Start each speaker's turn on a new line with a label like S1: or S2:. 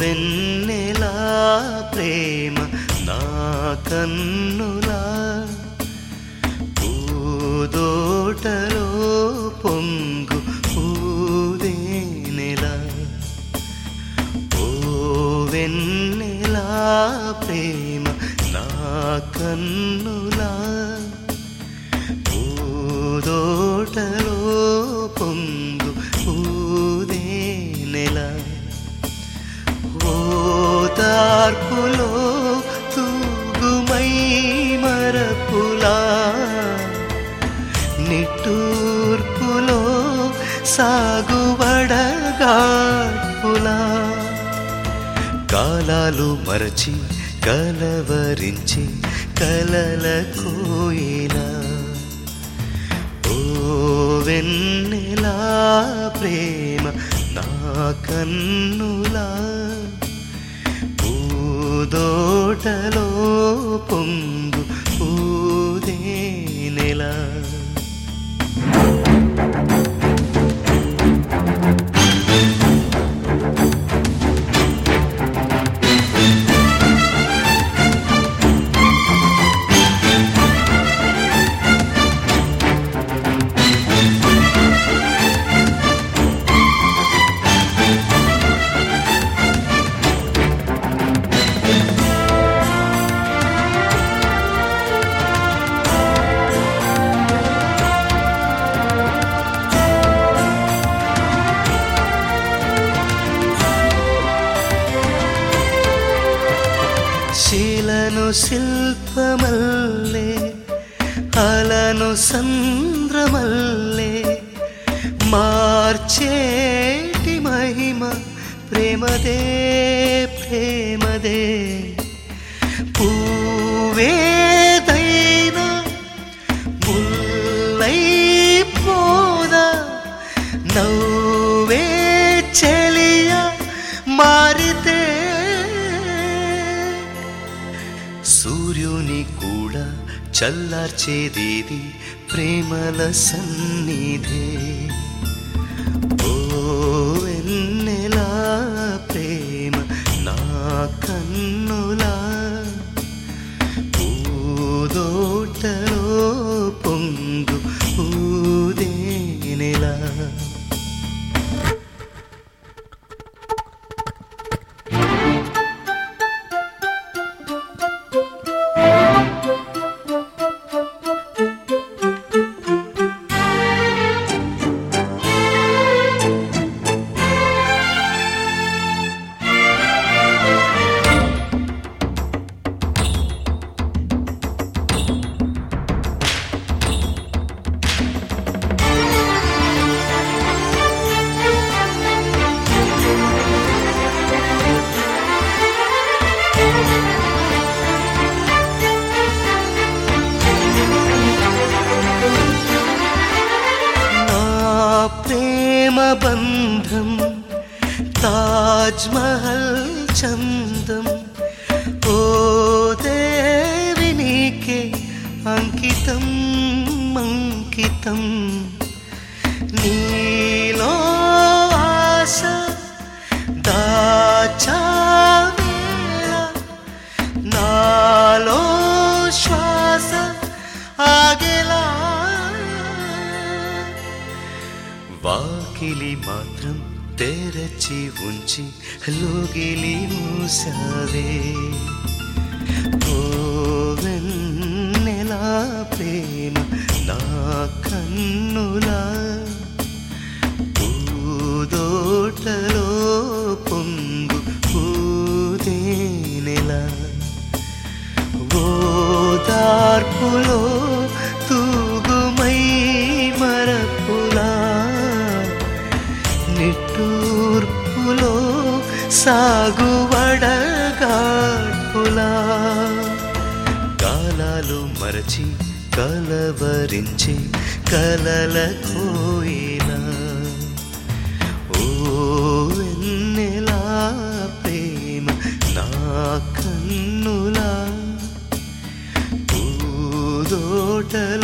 S1: వెన్నెలా ప్రేమ నా కన్నులా పూదోటలో పొంగు పూదేనెలా ఓ వెన్నెలా ప్రేమ నా కన్నులా పూదోటలో పొంగు పూదేనెలా ఓదార్పులో తూగుమై మరపులా నిట్టూర్పులో సాగుబడగాడ్పులా కాలాలు మరచి కలవరించి కలల కోయిలా ఓ వెన్నెలా ప్రేమ నా కన్నులా పూదోటలో పొంగు పూదేనెలా శిలను శిల్పమల్లే అలను సంద్రమల్లే మార్చేటి మహిమ ప్రేమదే ప్రేమదే పూవేదైనా ముల్లై పోదా నవ్వే చెలియ మారితే సూర్యుని కూడా చల్లార్చేదేది ప్రేమల సన్నిధే ఓ వెన్నెలా ప్రేమ నా కన్నులా పూదోటలో పొంగు పూదేనెలా బంధం తాజ్ మహల్ చందం ఓ దేవి నీకే అంకితం అంకితం నీలో ఆశ దాచావేళ నాలో శ్వాస ఆగేలా వాకిలి మాత్రం తెరచి ఉంచి లోగిలి మూసావే ఓ వెన్నెలా ప్రేమ నా కన్నులా పూదోటలో పొంగు పూదేనెలా ఓదార్పులో తూగుమై మరపులా నిట్టూర్పులో సాగుబడగాడ్పులా కాలాలు మరచి కలవరించి కలల కోయిలా ఓ వెన్నెలా ప్రేమ నా కన్నులా పూదోటలో